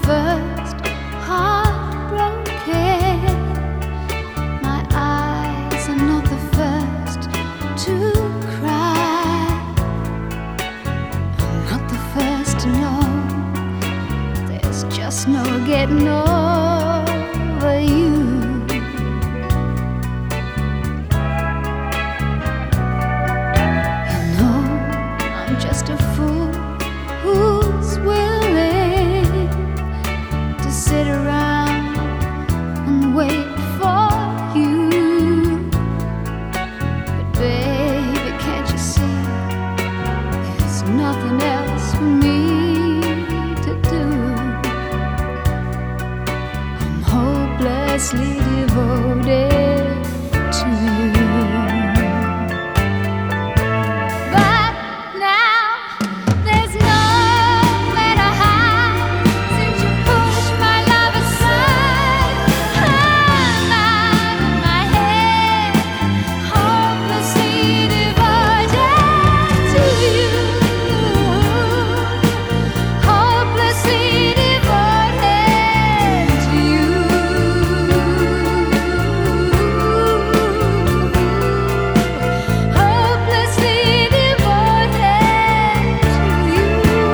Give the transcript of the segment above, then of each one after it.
first heartbroken. My eyes are not the first to cry. I'm not the first to know. There's just no getting over you. You know, I'm just a fool who's willing to sit around and wait for you. But baby, can't you see, there's nothing else for me to do. I'm hopelessly devoted to you. But now there's nowhere to hide since you pushed my love aside. I'm out of my head, hopelessly devoted to you. Hopelessly devoted to you. Hopelessly devoted to you.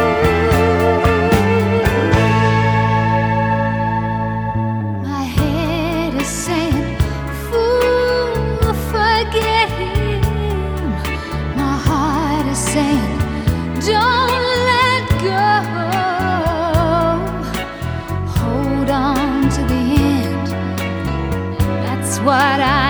My head is saying, fool, forget him. My heart is saying, don't let go. Hold on to the end. That's what I